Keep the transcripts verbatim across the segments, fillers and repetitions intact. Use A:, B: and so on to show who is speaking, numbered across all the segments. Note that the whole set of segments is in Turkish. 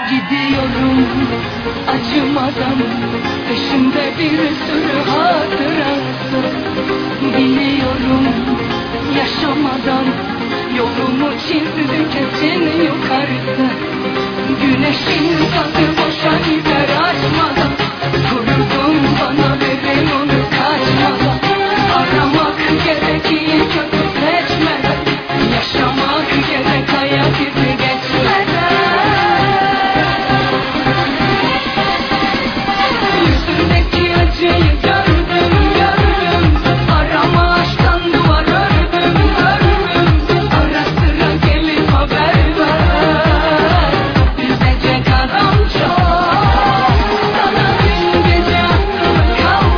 A: Gidiyorum acımadan, peşimde bir sürü hatırası. Biliyorum yaşamadan, yolumu çizdi kesin yukarısı. Güneşin tadı boşa gider açmadan, kurudum bana verin onu kaçmadan. Aramak gerek iyi kötü seçmeden, yaşamak gerek hayat izi geçmeden. Yüzündeki acıyı gördüm gördüm, arama aşktan duvar ördüm ördüm. Ara sıra gelip haber ver, üzecek adam çok. Sana dün gece aklımı kalmadı.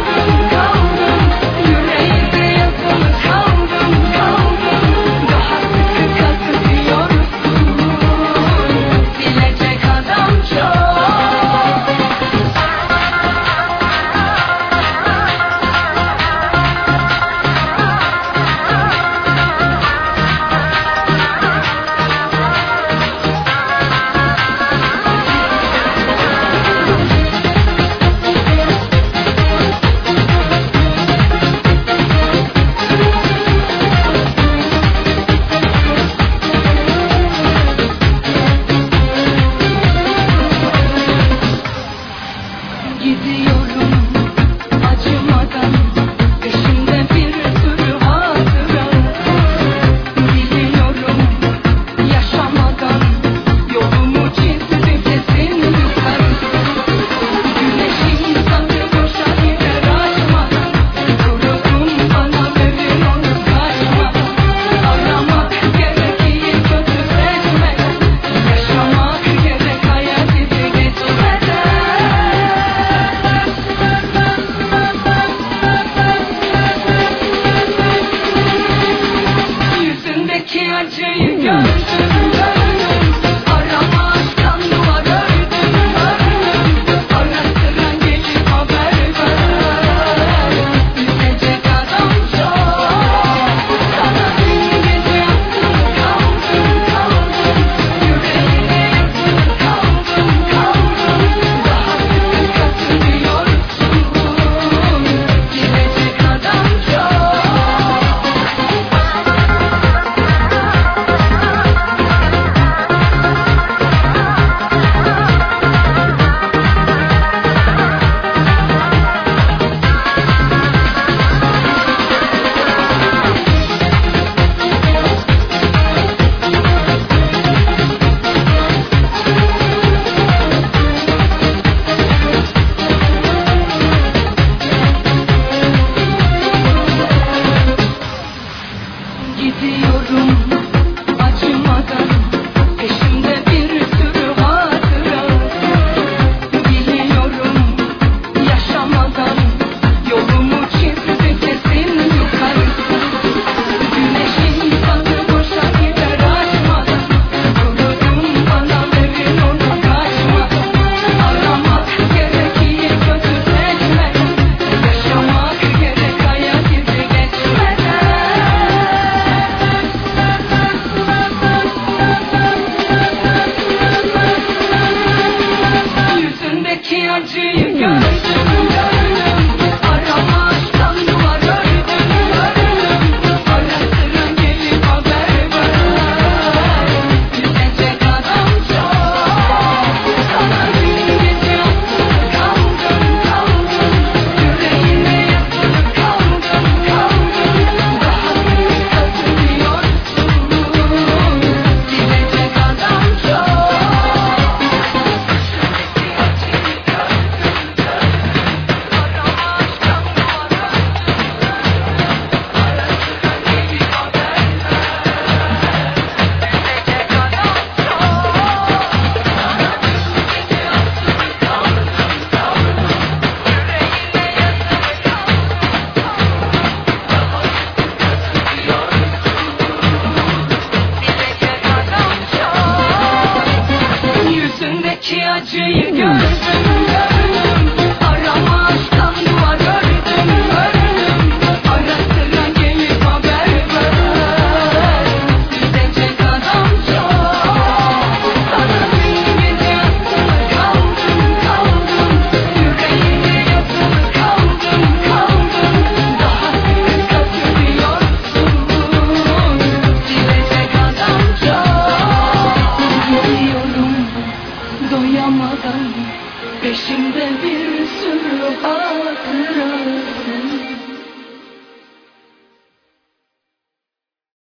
A: Peşimde bir sürü hatıra.